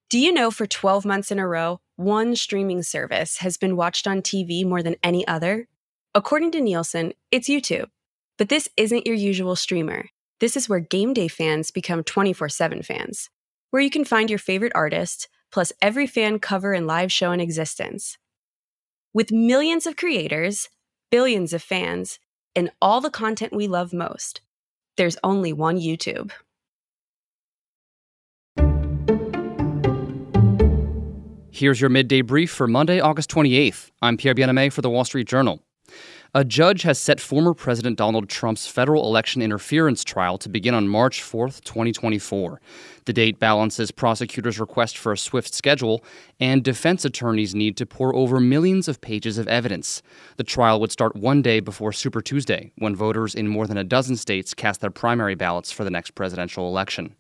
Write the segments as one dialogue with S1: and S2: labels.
S1: Do you know for 12 months in a row, one streaming service has been watched on TV more than any other? According to Nielsen, it's YouTube. But this isn't your usual streamer. This is where game day fans become 24/7 fans, where you can find your favorite artist, plus every fan cover and live show in existence. With millions of creators, billions of fans, and all the content we love most, there's only one YouTube.
S2: Here's your midday brief for Monday, August 28th. I'm Pierre Bien-Aimé for The Wall Street Journal. A judge has set former President Donald Trump's federal election interference trial to begin on March 4th, 2024. The date balances prosecutors' request for a swift schedule and defense attorneys' need to pore over millions of pages of evidence. The trial would start one day before Super Tuesday, when voters in more than a dozen states cast their primary ballots for the next presidential election.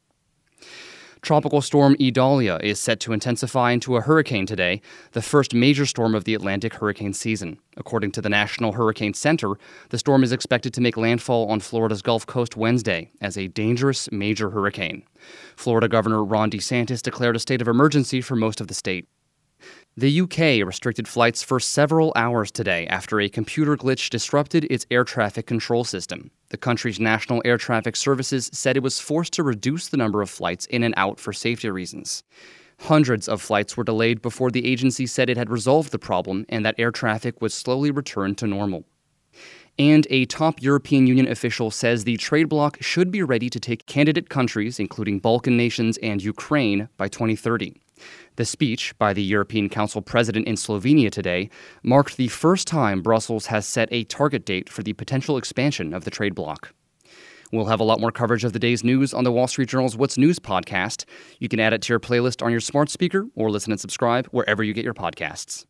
S2: Tropical storm Idalia is set to intensify into a hurricane today, the first major storm of the Atlantic hurricane season. According to the National Hurricane Center, the storm is expected to make landfall on Florida's Gulf Coast Wednesday as a dangerous major hurricane. Florida Governor Ron DeSantis declared a state of emergency for most of the state. The UK restricted flights for several hours today after a computer glitch disrupted its air traffic control system. The country's national air traffic services said it was forced to reduce the number of flights in and out for safety reasons. Hundreds of flights were delayed before the agency said it had resolved the problem and that air traffic would slowly return to normal. And a top European Union official says the trade bloc should be ready to take candidate countries, including Balkan nations and Ukraine, by 2030. The speech by the European Council president in Slovenia today marked the first time Brussels has set a target date for the potential expansion of the trade bloc. We'll have a lot more coverage of the day's news on the Wall Street Journal's What's News podcast. You can add it to your playlist on your smart speaker or listen and subscribe wherever you get your podcasts.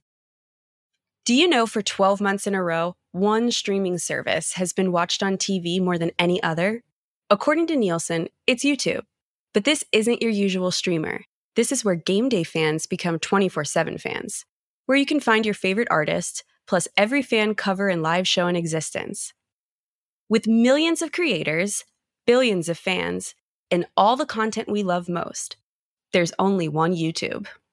S1: Do you know for 12 months in a row, one streaming service has been watched on TV more than any other? According to Nielsen, it's YouTube. But this isn't your usual streamer. This is where game day fans become 24/7 fans, where you can find your favorite artist, plus every fan cover and live show in existence. With millions of creators, billions of fans, and all the content we love most, there's only one YouTube.